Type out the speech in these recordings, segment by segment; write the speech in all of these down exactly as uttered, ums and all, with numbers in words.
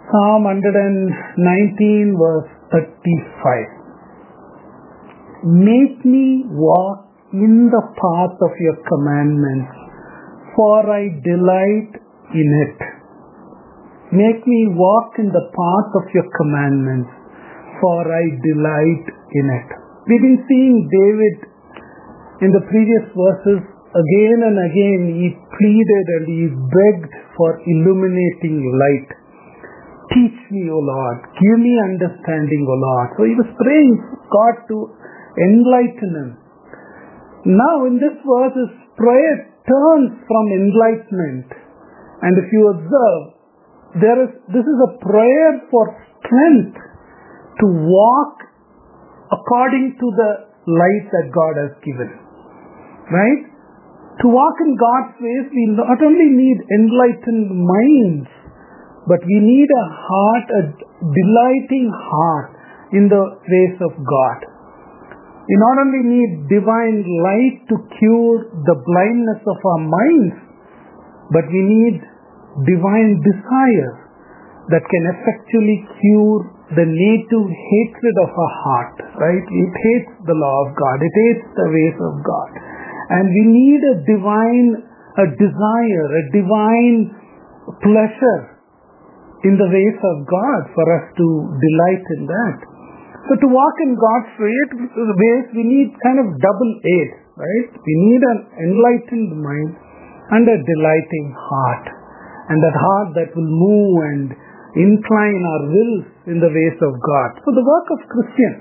Psalm one nineteen verse thirty-five. Make me walk in the path of your commandments, for I delight in it. Make me walk in the path of your commandments, for I delight in it. We've been seeing David in the previous verses again and again. He pleaded and he begged for illuminating light. Teach me, O Lord. Give me understanding, O Lord. So he was praying God to enlighten him. Now in this verse, his prayer turns from enlightenment. And if you observe, there is this is a prayer for strength to walk according to the light that God has given. Right? To walk in God's ways, we not only need enlightened minds, but we need a heart, a delighting heart in the ways of God. We not only need divine light to cure the blindness of our minds, but we need divine desire that can effectually cure the native hatred of our heart. Right? It hates the law of God. It hates the ways of God. And we need a divine, a desire, a divine pleasure in the ways of God for us to delight in that. So to walk in God's ways, we need kind of double aid, right? We need an enlightened mind and a delighting heart. And that heart that will move and incline our wills in the ways of God. So the work of Christian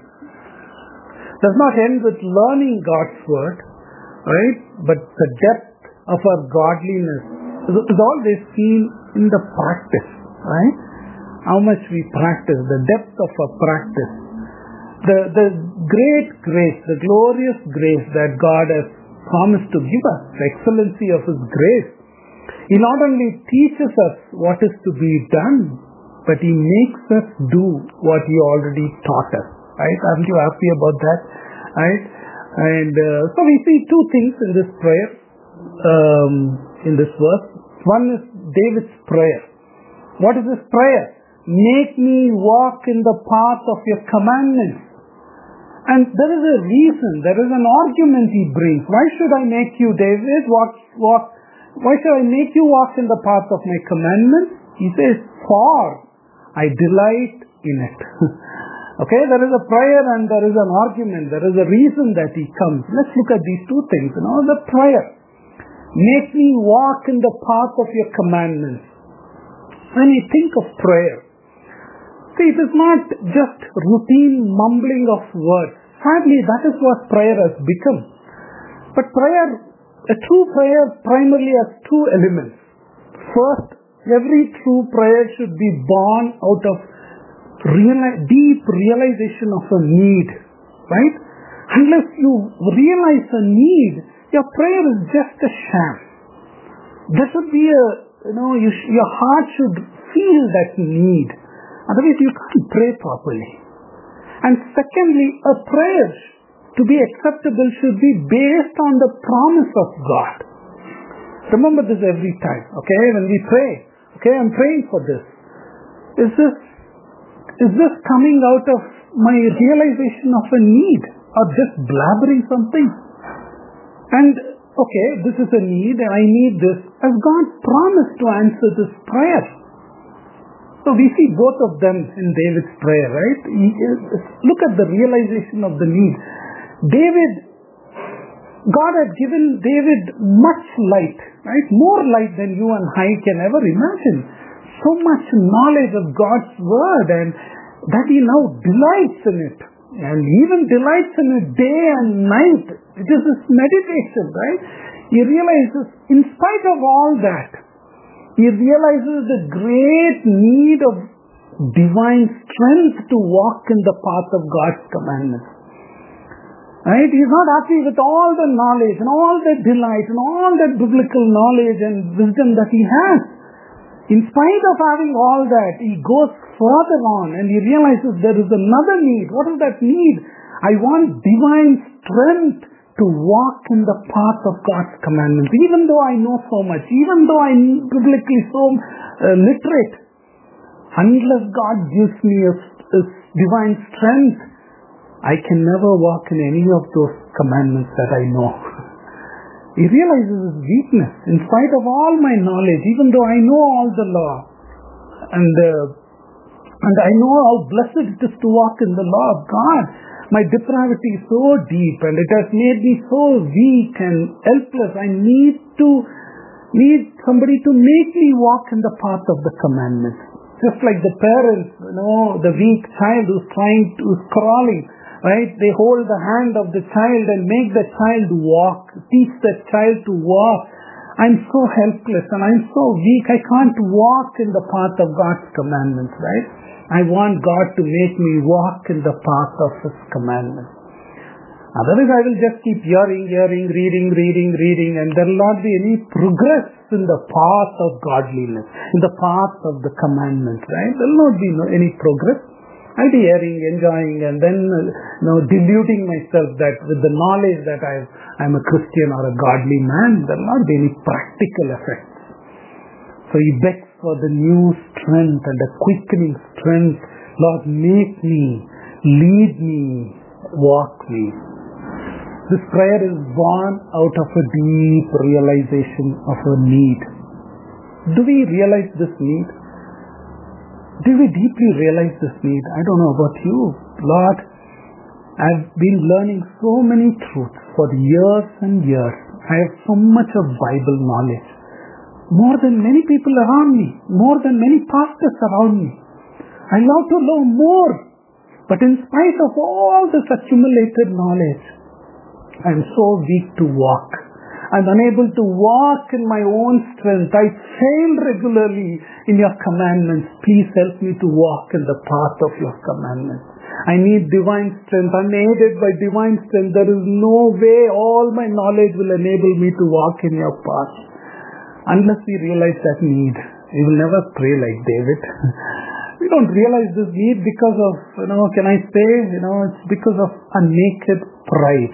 does not end with learning God's word, right? But the depth of our godliness is always seen in the practice, right? How much we practice, the depth of our practice. The, the great grace, the glorious grace that God has promised to give us, the excellency of His grace. He not only teaches us what is to be done, but He makes us do what He already taught us. Right? Aren't you happy about that? Right? And uh, so we see two things in this prayer, um, in this verse. One is David's prayer. What is his prayer? Make me walk in the path of your commandments. And there is a reason, there is an argument he brings. Why should I make you, David, walk, walk, why should I make you walk in the path of my commandments? He says, for I delight in it. Okay, there is a prayer and there is an argument. There is a reason that he comes. Let's look at these two things. You know, the prayer. Make me walk in the path of your commandments. When you think of prayer, see, it is not just routine mumbling of words. Sadly, that is what prayer has become. But prayer, a true prayer primarily has two elements. First, every true prayer should be born out of reali- deep realization of a need. Right? Unless you realize a need, your prayer is just a sham. There should be a, you know, you sh- your heart should feel that need. Otherwise, you can't pray properly. And secondly, a prayer to be acceptable should be based on the promise of God. Remember this every time, okay? When we pray, okay, I'm praying for this. Is this, is this coming out of my realization of a need or just blabbering something? And, okay, this is a need and I need this. Has God promised to answer this prayer? So we see both of them in David's prayer, right? Look at the realization of the need. David, God had given David much light, right? More light than you and I can ever imagine. So much knowledge of God's word, and that he now delights in it. And even delights in it day and night. It is his meditation, right? He realizes, in spite of all that, he realizes the great need of divine strength to walk in the path of God's commandments. Right? He's not happy with all the knowledge and all the delight and all that biblical knowledge and wisdom that he has. In spite of having all that, he goes further on and he realizes there is another need. What is that need? I want divine strength to walk in the path of God's commandments. Even though I know so much, even though I'm biblically so uh, literate, Unless God gives me a, a divine strength, I can never walk in any of those commandments that I know. He realizes his weakness in spite of all my knowledge, even though I know all the law. And, uh, and I know how blessed it is to walk in the law of God. My depravity is so deep and it has made me so weak and helpless. I need to need somebody to make me walk in the path of the commandments. Just like the parents, you know, the weak child who's trying to, who's crawling, right? They hold the hand of the child and make the child walk, teach the child to walk. I'm so helpless and I'm so weak. I can't walk in the path of God's commandments, right? I want God to make me walk in the path of His commandments. Otherwise, I will just keep hearing, hearing, reading, reading, reading, and there will not be any progress in the path of godliness, in the path of the commandments, right? There will not be no, any progress. I'll be hearing, enjoying, and then you know, deluding myself that with the knowledge that I, I'm a Christian or a godly man, there will not be any practical effects. So he begs for the new strength and the quickening strength. Lord, make me, lead me, walk me. This prayer is born out of a deep realization of a need. Do we realize this need? Do we deeply realize this need? I don't know about you. Lord, I've been learning so many truths for years and years. I have so much of Bible knowledge. More than many people around me. More than many pastors around me. I love to know more. But in spite of all this accumulated knowledge, I am so weak to walk. I am unable to walk in my own strength. I fail regularly in your commandments. Please help me to walk in the path of your commandments. I need divine strength. Unaided by divine strength, there is no way all my knowledge will enable me to walk in your path. Unless we realize that need, we will never pray like David. We don't realize this need because of, you know, can I say, you know, it's because of a naked pride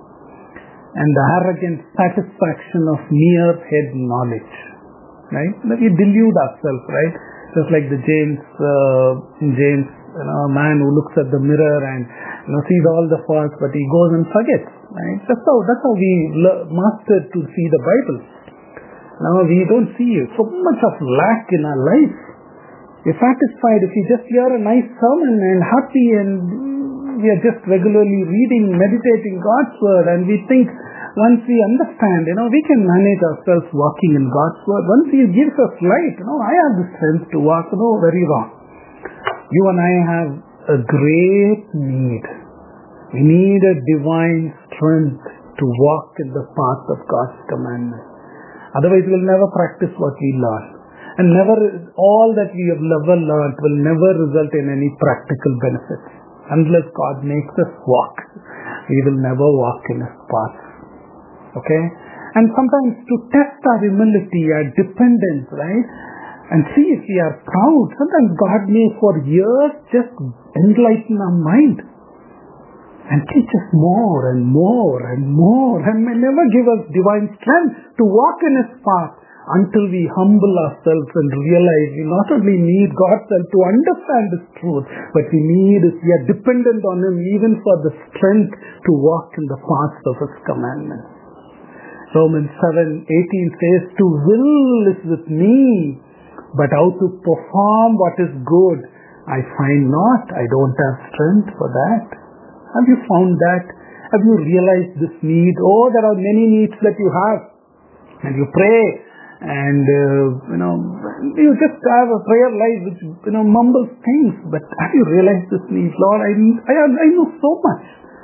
and the arrogant satisfaction of mere head knowledge, right? We delude ourselves, right? Just like the James, uh, James, you know, a man who looks at the mirror and you know sees all the faults, but he goes and forgets, right? That's how that's how we le- mastered to see the Bible. Now we don't see so much of lack in our life. We're satisfied if we just hear a nice sermon and happy and we are just regularly reading, meditating God's word, and we think once we understand, you know, we can manage ourselves walking in God's word. Once He gives us light, you know, I have the strength to walk. No, very wrong. You and I have a great need. We need a divine strength to walk in the path of God's commandments. Otherwise, we'll never practice what we learn. And never, all that we have ever learned will never result in any practical benefits. Unless God makes us walk, we will never walk in His path. Okay? And sometimes to test our humility, our dependence, right? And see if we are proud. Sometimes God may for years just enlighten our mind and teach us more and more and more, and may never give us divine strength to walk in His path until we humble ourselves and realize we not only need God's help to understand His truth, but we need, we are dependent on Him even for the strength to walk in the paths of His commandments. Romans seven eighteen says, to will is with me, but how to perform what is good, I find not. I don't have strength for that. Have you found that? Have you realized this need? Oh, there are many needs that you have. And you pray. And, uh, you know, you just have a prayer life which, you know, mumbles things. But have you realized this need? Lord, I, I, I know so much.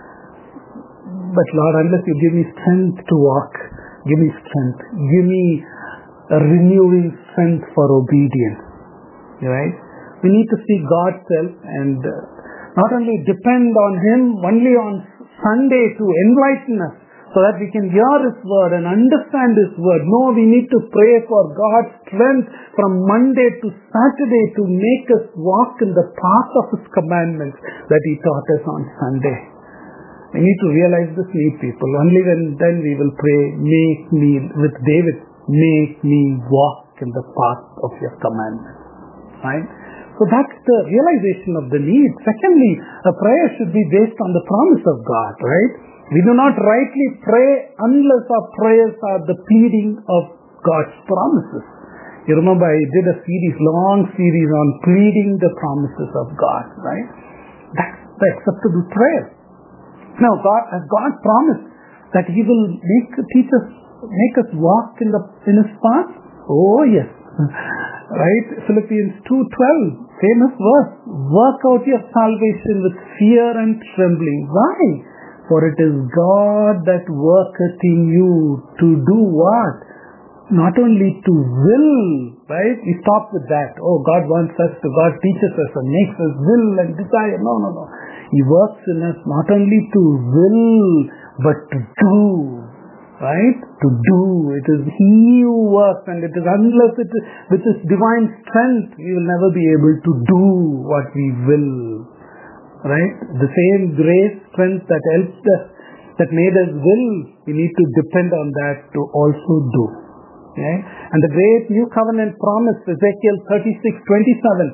But Lord, unless you give me strength to walk, give me strength. Give me a renewing strength for obedience. Right? We need to see God's help and uh, not only depend on Him only on Sunday to enlighten us so that we can hear His word and understand His word. No, we need to pray for God's strength from Monday to Saturday to make us walk in the path of His commandments that He taught us on Sunday. We need to realize this need, people. Only when then we will pray, make me, with David, make me walk in the path of your commandments. Right? So that's the realization of the need. Secondly, a prayer should be based on the promise of God, right? We do not rightly pray unless our prayers are the pleading of God's promises. You remember I did a series, long series on pleading the promises of God, right? That's the acceptable prayer. Now, God has God promised that He will make teach us, make us walk in the in His path. Oh yes, right? Philippians two twelve, famous verse: "Work out your salvation with fear and trembling." Why? For it is God that worketh in you to do what? Not only to will, right? We stop with that. Oh, God wants us to, God teaches us and makes us will and desire. No, no, no. He works in us not only to will, but to do, right? To do. It is He who works, and it is unless it is with His divine strength, we will never be able to do what we will, right? The same grace, strength that helped us, that made us will, we need to depend on that to also do. Okay? And the great new covenant promise, Ezekiel thirty-six twenty-seven,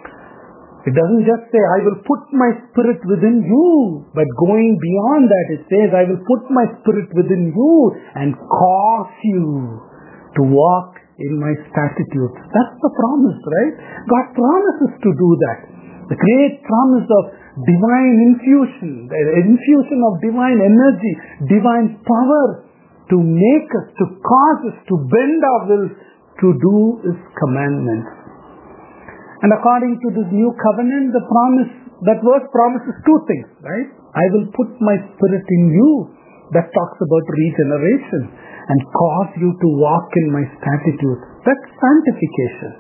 it doesn't just say, I will put my spirit within you, but going beyond that, it says, I will put my spirit within you and cause you to walk in my statutes. That's the promise, right? God promises to do that. The great promise of divine infusion, the infusion of divine energy, divine power, to make us, to cause us, to bend our wills to do His commandments. And according to this new covenant, the promise, that verse promises two things, right? I will put my spirit in you, that talks about regeneration, and cause you to walk in my statutes. That's sanctification.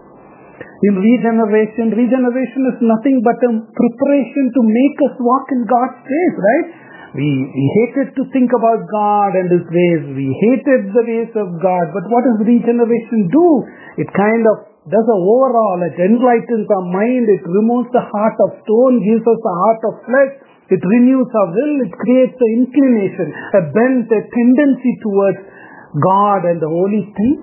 In regeneration, regeneration is nothing but a preparation to make us walk in God's ways, right? We, we hated to think about God and His ways. We hated the ways of God. But what does regeneration do? It kind of does a overall. It enlightens our mind. It removes the heart of stone, gives us a heart of flesh. It renews our will. It creates an inclination, a bent, a tendency towards God and the holy things.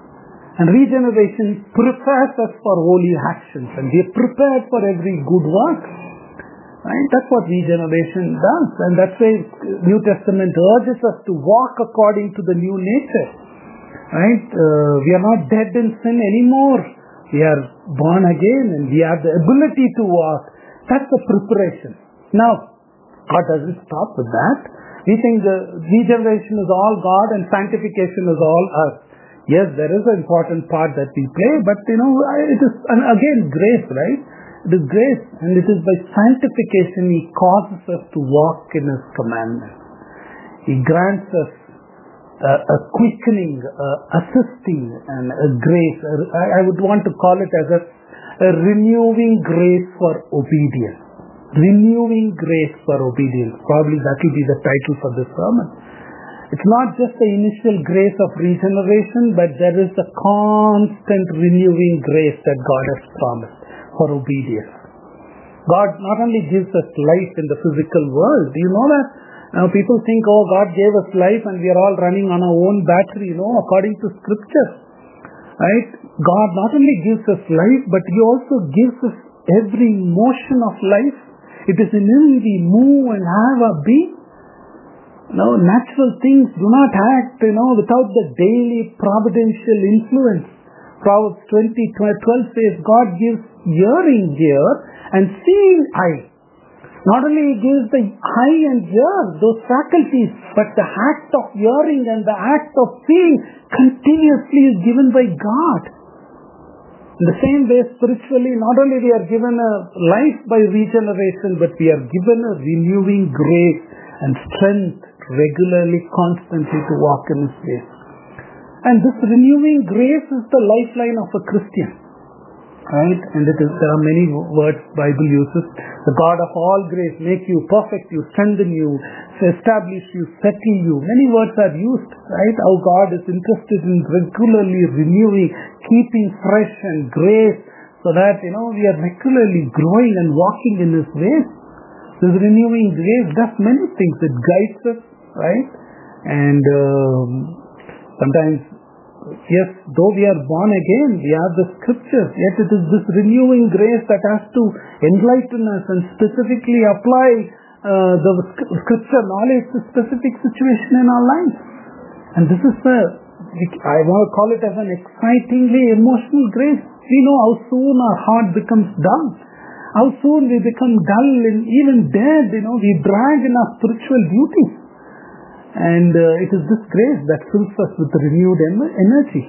And regeneration prepares us for holy actions. And we are prepared for every good work. Right? That's what regeneration does. And that's why New Testament urges us to walk according to the new nature. Right? Uh, we are not dead in sin anymore. We are born again and we have the ability to walk. That's the preparation. Now, God doesn't stop with that. We think the regeneration is all God and sanctification is all us. Yes, there is an important part that we play, but you know, it is, and again, grace, right? It is grace, and it is by sanctification He causes us to walk in His commandments. He grants us a, a quickening, a assisting, and a grace. A, I would want to call it as a, a renewing grace for obedience. Renewing grace for obedience. Probably that will be the title for this sermon. It's not just the initial grace of regeneration, but there is a constant renewing grace that God has promised for obedience. God not only gives us life in the physical world. Do you know that? Now people think, oh, God gave us life and we are all running on our own battery. No, according to Scripture. Right? God not only gives us life, but He also gives us every motion of life. It is in Him we move and have our being. No, natural things do not act, you know, without the daily providential influence. Proverbs twenty twelve says, God gives hearing ear and seeing eye. Not only He gives the eye and ear, those faculties, but the act of hearing and the act of seeing continuously is given by God. In the same way, spiritually, not only we are given a life by regeneration, but we are given a renewing grace and strength regularly, constantly to walk in His ways. And this renewing grace is the lifeline of a Christian. Right? And it is, there are many words Bible uses. The God of all grace make you perfect, you strengthen you, establish you, settle you. Many words are used. Right? How God is interested in regularly renewing, keeping fresh and grace, so that, you know, we are regularly growing and walking in His ways. This renewing grace does many things. It guides us, right? And um, sometimes yes, though we are born again, we have the scriptures, yet it is this renewing grace that has to enlighten us and specifically apply uh, the scripture knowledge to specific situation in our lives. And this is the, I want to call it as an excitingly emotional grace. We know how soon our heart becomes dull. How soon we become dull and even dead, you know, we drag in our spiritual duties. And uh, it is this grace that fills us with renewed em- energy.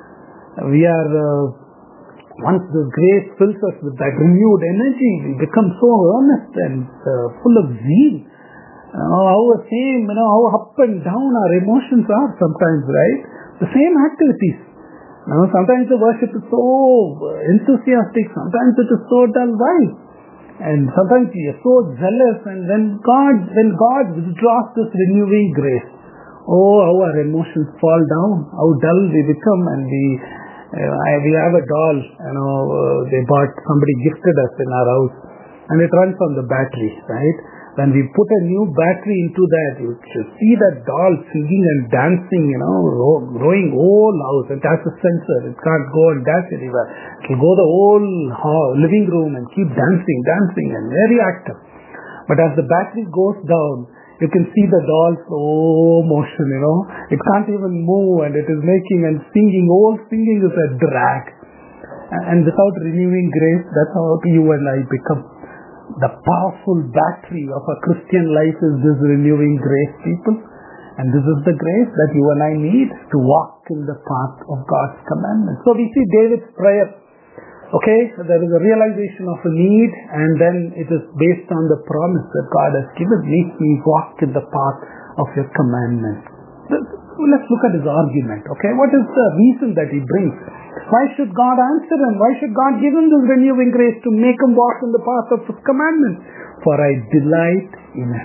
We are, uh, once this grace fills us with that renewed energy, we become so earnest and uh, full of zeal. You know, how the same, you know, how up and down our emotions are sometimes, right? The same activities. You know, sometimes the worship is so enthusiastic, sometimes it is so dull. Why? And sometimes we are so zealous, and when God, when God withdraws this renewing grace, oh, how our emotions fall down, how dull we become, and we, uh, I, we have a doll, you know, uh, they bought, somebody gifted us in our house, and it runs on the battery, right? When we put a new battery into that, you should see that doll singing and dancing, you know, growing whole house. It has a sensor. It can't go and dance anywhere. It will go the whole hall, living room and keep dancing, dancing and very active. But as the battery goes down, you can see the doll slow motion, you know. It can't even move, and it is making and singing. All singing is a drag. And without renewing grace, that's how you and I become. The powerful battery of a Christian life is this renewing grace, people. And this is the grace that you and I need to walk in the path of God's commandments. So we see David's prayer. Okay, there is a realization of a need, and then it is based on the promise that God has given. Make me walk in the path of your commandments. Let's look at his argument. Okay, what is the reason that he brings? Why should God answer him? Why should God give him this renewing grace to make him walk in the path of his commandments? For I delight in it.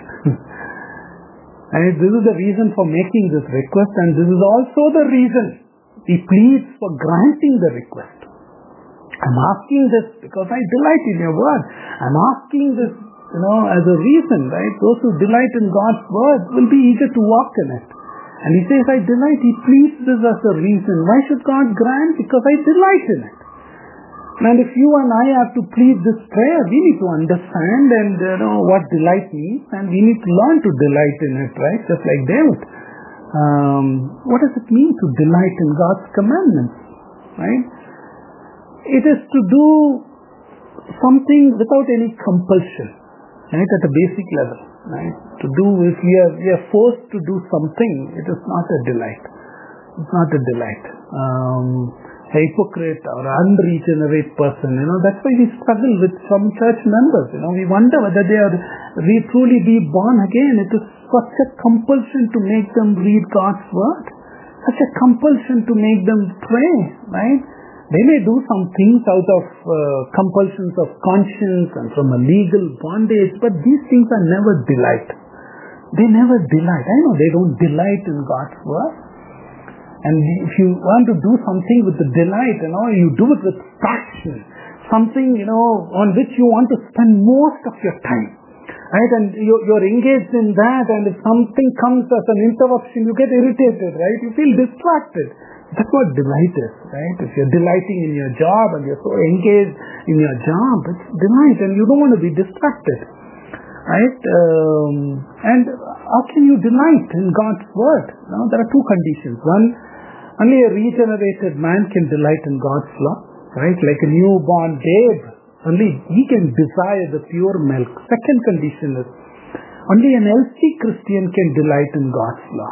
And this is the reason for making this request, and this is also the reason he pleads for granting the request. I'm asking this because I delight in your word. I'm asking this, you know, as a reason, right? Those who delight in God's word will be eager to walk in it. And he says, I delight. He pleads this as a reason. Why should God grant? Because I delight in it. And if you and I have to plead this prayer, we need to understand and you know what delight means, and we need to learn to delight in it, right? Just like David. Um, what does it mean to delight in God's commandments, right? It is to do something without any compulsion, right? At a basic level, right? To do if we are we are forced to do something, it is not a delight. It's not a delight. Um, a hypocrite or unregenerate person, you know, that's why we struggle with some church members. You know, we wonder whether they are we truly be born again. It is such a compulsion to make them read God's word, such a compulsion to make them pray, right? They may do some things out of uh, compulsions of conscience and from a legal bondage, but these things are never delight. They never delight. I know they don't delight in God's word. And if you want to do something with the delight, you know, you do it with passion. Something, you know, on which you want to spend most of your time. Right? And you're, you're engaged in that, and if something comes as an interruption, you get irritated, right? You feel distracted. That's what delight is, right? If you're delighting in your job and you're so engaged in your job, it's delight, and you don't want to be distracted, right? Um, and how can you delight in God's word? Now, there are two conditions. One, only a regenerated man can delight in God's law, right? Like a newborn babe, only he can desire the pure milk. Second condition is, only an healthy Christian can delight in God's law.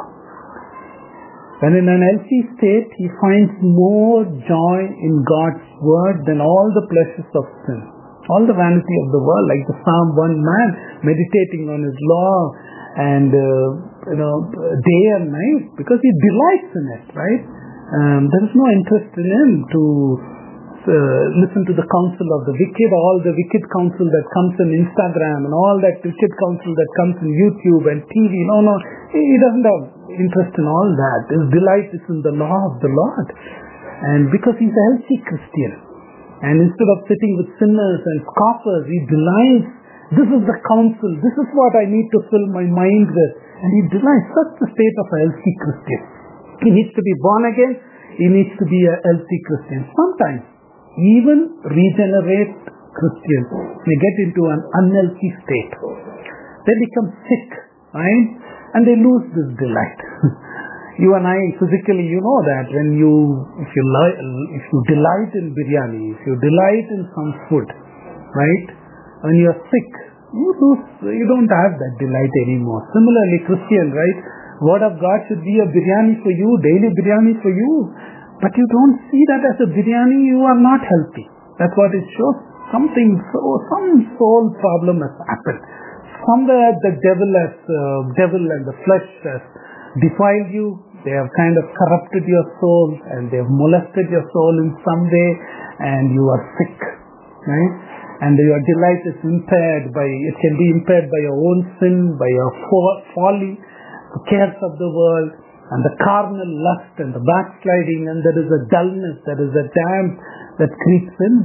When in an healthy state, he finds more joy in God's word than all the pleasures of sin, all the vanity of the world, like the Psalm one man meditating on his law and uh, you know day and night, because he delights in it, right? Um, there is no interest in him to uh, listen to the counsel of the wicked, all the wicked counsel that comes in Instagram and all that wicked counsel that comes in YouTube and T V. No, no, he doesn't have interest in all that. His delight is in the law of the Lord. And because he's a healthy Christian, and instead of sitting with sinners and scoffers, he delights. This is the counsel. This is what I need to fill my mind with. And he delights. Such the state of a healthy Christian. He needs to be born again. he needs to be a healthy Christian. Sometimes, even regenerate Christians may get into an unhealthy state. They become sick, right? And they lose this delight. You and I, physically, you know that when you, if you, li- if you delight in biryani, if you delight in some food, right? When you are sick, you lose, you don't have that delight anymore. Similarly, Christian, right? Word of God should be a biryani for you, daily biryani for you. But you don't see that as a biryani, you are not healthy. That's what it shows. Something, so, some soul problem has happened. Somewhere the devil has, uh, devil and the flesh has defiled you. They have kind of corrupted your soul and they have molested your soul in some way, and you are sick, right? And your delight is impaired by, it can be impaired by your own sin, by your folly, the cares of the world, and the carnal lust and the backsliding, and there is a dullness, there is a damp that creeps in,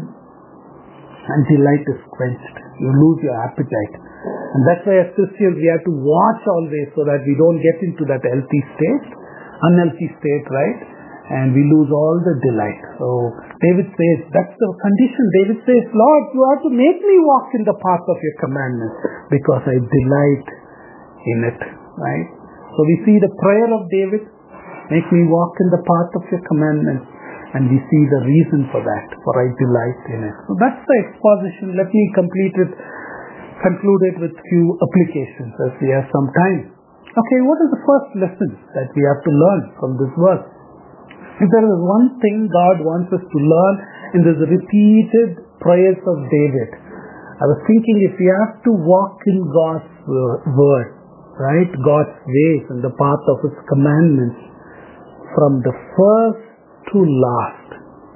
and delight is quenched. You lose your appetite. And that's why as Christians we have to watch always so that we don't get into that healthy state, unhealthy state, right? And we lose all the delight. So David says, that's the condition. David says, Lord, you have to make me walk in the path of your commandments because I delight in it, right? So we see the prayer of David, make me walk in the path of your commandments. And we see the reason for that, for I delight in it. So that's the exposition. Let me complete it, conclude it with few applications as we have some time. Okay, what is the first lesson that we have to learn from this verse? If there is one thing God wants us to learn in this repeated prayers of David, I was thinking if we have to walk in God's word, right, God's ways and the path of His commandments, from the first to last,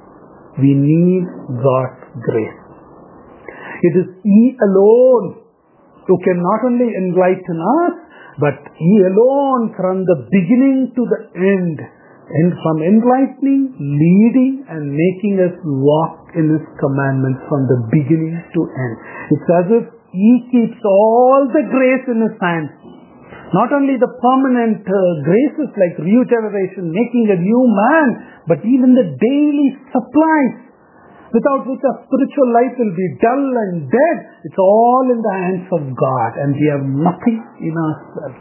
we need God's grace. It is He alone who can not only enlighten us, but He alone from the beginning to the end, and from enlightening, leading, and making us walk in His commandments from the beginning to end. It's as if He keeps all the grace in His hands. Not only the permanent uh, graces like regeneration, making a new man, but even the daily supplies, without which our spiritual life will be dull and dead. It's all in the hands of God, and we have nothing in ourselves.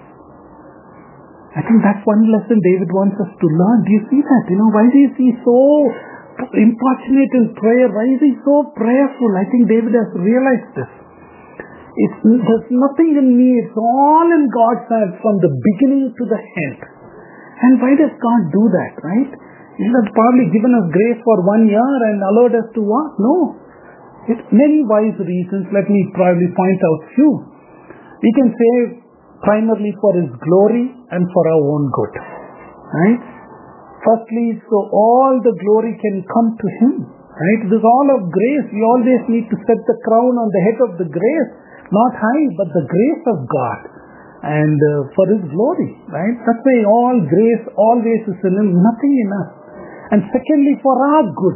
I think that's one lesson David wants us to learn. Do you see that? You know, why is he so importunate in prayer? Why is he so prayerful? I think David has realized this. It's, there's nothing in me. It's all in God's hands from the beginning to the end. And why does God do that, right? He has probably given us grace for one year and allowed us to walk. No. It's many wise reasons. Let me probably point out few. We can say primarily for His glory and for our own good. Right? Firstly, so all the glory can come to Him. Right? It is all of grace. We always need to set the crown on the head of the grace. Not high, but the grace of God. And uh, for His glory. Right? That's why all grace always is in Him. Nothing in us. And secondly, for our good.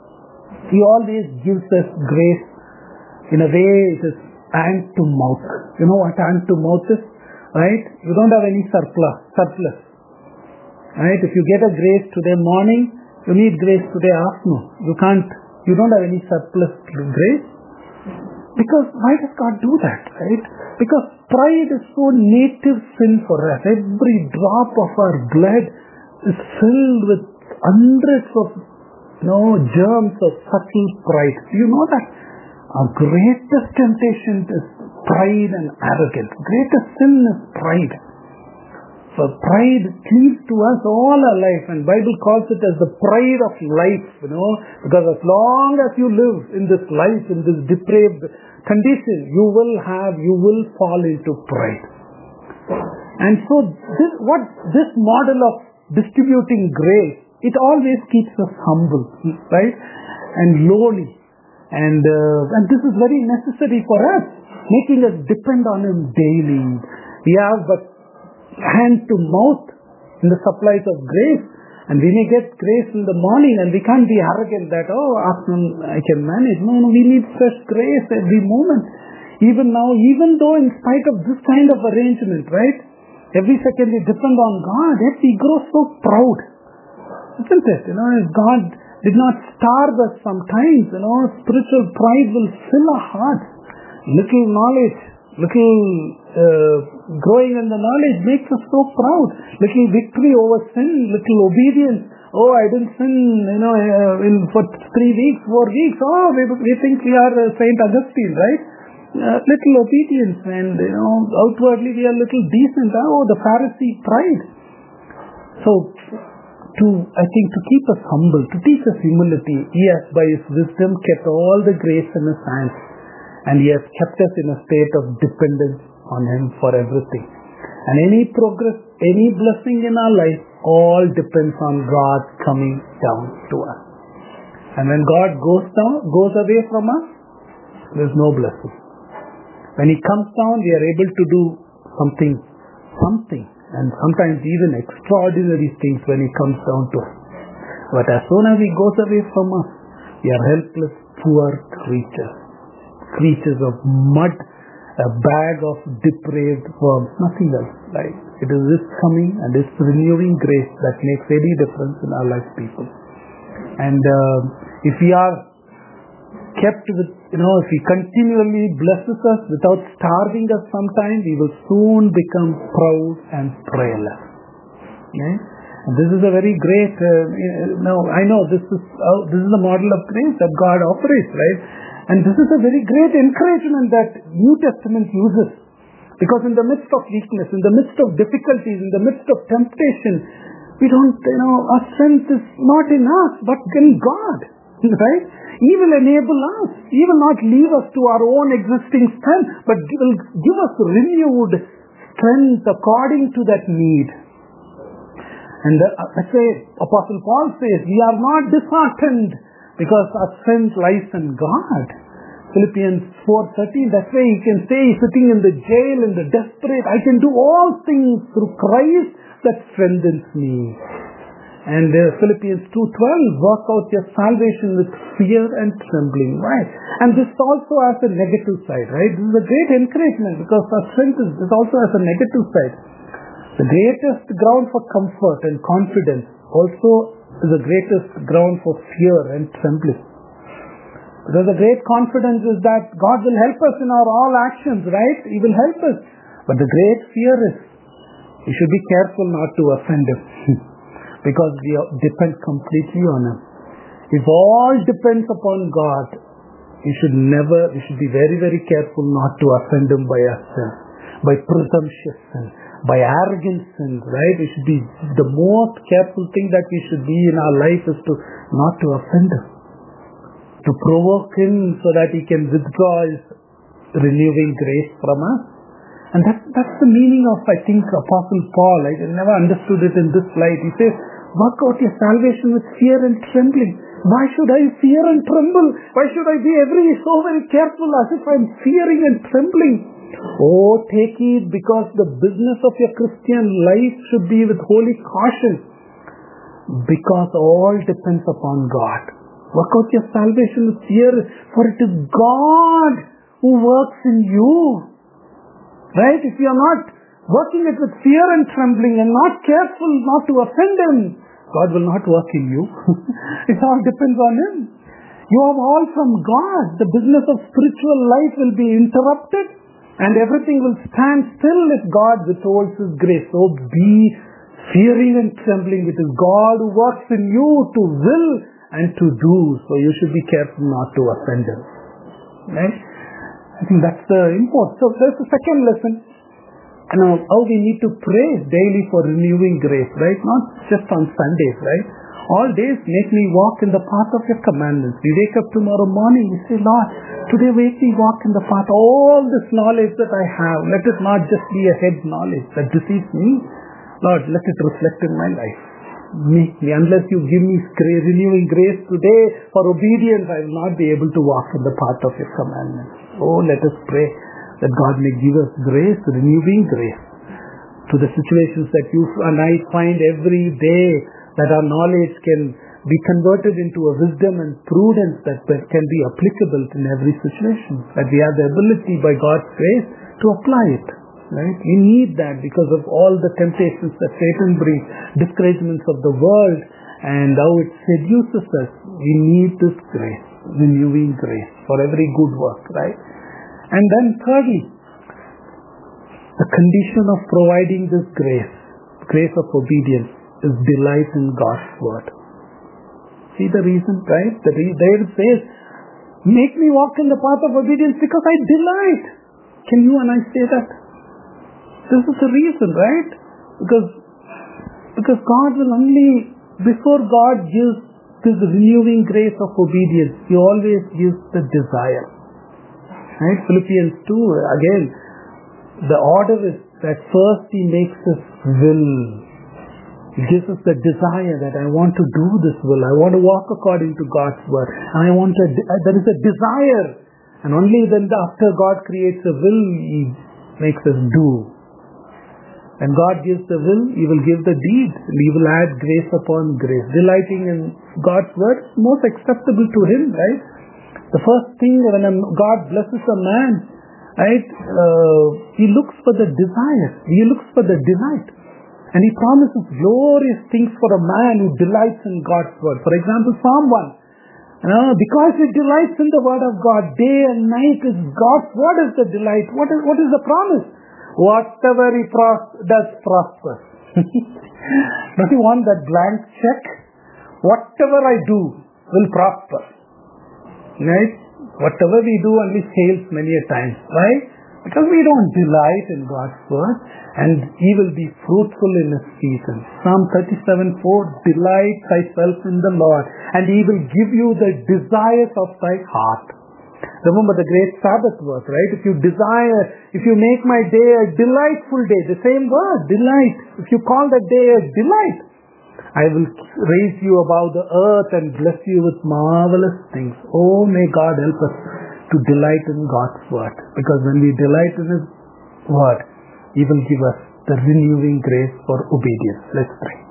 He always gives us grace in a way it is hand to mouth. You know what hand to mouth is? Right? You don't have any surplus. surplus. Right? If you get a grace today morning, you need grace today afternoon. You can't, you don't have any surplus grace. Because why does God do that? Right? Because pride is so native sin for us. Every drop of our blood is filled with hundreds of you know, germs of subtle pride. Do you know that? Our greatest temptation is pride and arrogance. Greatest sin is pride. So pride cleaves to us all our life, and Bible calls it as the pride of life, you know, because as long as you live in this life, in this depraved condition, you will have, you will fall into pride. And so this, what this model of distributing grace, it always keeps us humble, right, and lowly, and uh, and this is very necessary for us, making us depend on Him daily. We have but hand to mouth in the supplies of grace, and we may get grace in the morning and we can't be arrogant that, oh, afternoon I can manage. No, no, we need fresh grace every moment. Even now, even though in spite of this kind of arrangement, right, every second we depend on God, yet we grow so proud. Isn't it? You know, if God did not starve us sometimes, you know, spiritual pride will fill our hearts. Little knowledge, little uh, growing in the knowledge makes us so proud. Little victory over sin, little obedience. Oh, I didn't sin, you know, uh, in for three weeks, four weeks. Oh, we, we think we are uh, Saint Augustine, right? Uh, little obedience, and you know, outwardly we are little decent. Oh, the Pharisee pride. So, to I think to keep us humble, to teach us humility, He has by His wisdom kept all the grace in His hands, and He has kept us in a state of dependence on Him for everything. And any progress, any blessing in our life, all depends on God coming down to us. And when God goes down, goes away from us, there is no blessing. When He comes down, we are able to do something, something, and sometimes even extraordinary things when He comes down to us. But as soon as He goes away from us, we are helpless, poor creatures. Creatures of mud, a bag of depraved worms, nothing else. Right? It is this coming and this renewing grace that makes any difference in our life, people. And uh, if we are kept with, you know, if He continually blesses us without starving us sometime, we will soon become proud and prayerless. Okay? And this is a very great, uh, no, I know this is uh, this is the model of grace that God operates, right? And this is a very great encouragement that New Testament uses. Because in the midst of weakness, in the midst of difficulties, in the midst of temptation, we don't, you know, our strength is not in us, but in God. Right? He will enable us. He will not leave us to our own existing strength, but He will give us renewed strength according to that need. And the, that's why Apostle Paul says, we are not disheartened because our strength lies in God. Philippians four thirteen, that's why he can say, sitting in the jail, in the desperate, I can do all things through Christ that strengthens me. And uh, Philippians two twelve, work out your salvation with fear and trembling. Right? And this also has a negative side, right? This is a great encouragement because our strength is, this also has a negative side. The greatest ground for comfort and confidence also is the greatest ground for fear and trembling. Because the great confidence is that God will help us in our all actions, right? He will help us. But the great fear is, we should be careful not to offend Him. Because we depend completely on Him. If all depends upon God, we should never, we should be very, very careful not to offend Him by our sin, by presumptuous sin, by arrogant sin, right? We should be, the most careful thing that we should be in our life is to not to offend Him, to provoke Him so that He can withdraw His renewing grace from us. And that, that's the meaning of, I think, Apostle Paul. I never understood it in this light. He says, work out your salvation with fear and trembling. Why should I fear and tremble? Why should I be every so very careful as if I'm fearing and trembling? Oh, take it, because the business of your Christian life should be with holy caution. Because all depends upon God. Work out your salvation with fear, for it is God who works in you. Right? If you are not working it with fear and trembling and not careful not to offend Him, God will not work in you. It all depends on Him. You are all from God. The business of spiritual life will be interrupted and everything will stand still if God withholds His grace. So be fearing and trembling. It is God who works in you to will and to do. So you should be careful not to offend Him. Right? I think that's the import. So there's the second lesson. Now, how we need to pray daily for renewing grace, right? Not just on Sundays, right? All days make me walk in the path of your commandments. We wake up tomorrow morning, we say, Lord, today make me walk in the path. All this knowledge that I have, let it not just be a head knowledge that deceives me. Lord, let it reflect in my life. Make me, unless you give me grace, renewing grace today for obedience, I will not be able to walk in the path of your commandments. Oh, let us pray that God may give us grace, renewing grace, to the situations that you and I find every day, that our knowledge can be converted into a wisdom and prudence that can be applicable in every situation, that we have the ability by God's grace to apply it. Right? We need that because of all the temptations that Satan brings, discouragements of the world, and how it seduces us. We need this grace, renewing grace for every good work, right? And then thirdly, the condition of providing this grace, grace of obedience, is delight in God's word. See the reason, right? The re- David says, make me walk in the path of obedience because I delight. Can you and I say that? This is the reason, right? Because, because God will only, before God gives this renewing grace of obedience, He always gives the desire. Right? Philippians two, again, the order is that first He makes us will. He gives us the desire that I want to do this will. I want to walk according to God's word. And I want to, there is a desire. And only then after God creates a will, He makes us do. And God gives the will, He will give the deed. And He will add grace upon grace. Delighting in God's word is most acceptable to Him, right? The first thing when God blesses a man, right, uh, He looks for the desire. He looks for the delight. And He promises glorious things for a man who delights in God's word. For example, Psalm one. You know, because he delights in the word of God, day and night is God's word is the delight. What is, what is the promise? Whatever he pros- does prosper. Does he want that blank check? Whatever I do will prosper. Right? Whatever we do only fails many a time. Right? Because we don't delight in God's word, and He will be fruitful in His season. Psalm thirty-seven four, delight thyself in the Lord, and He will give you the desires of thy heart. Remember the great Sabbath verse, right? If you desire, if you make my day a delightful day, the same word, delight. If you call that day a delight, I will raise you above the earth and bless you with marvelous things. Oh, may God help us to delight in God's word. Because when we delight in His word, He will give us the renewing grace for obedience. Let's pray.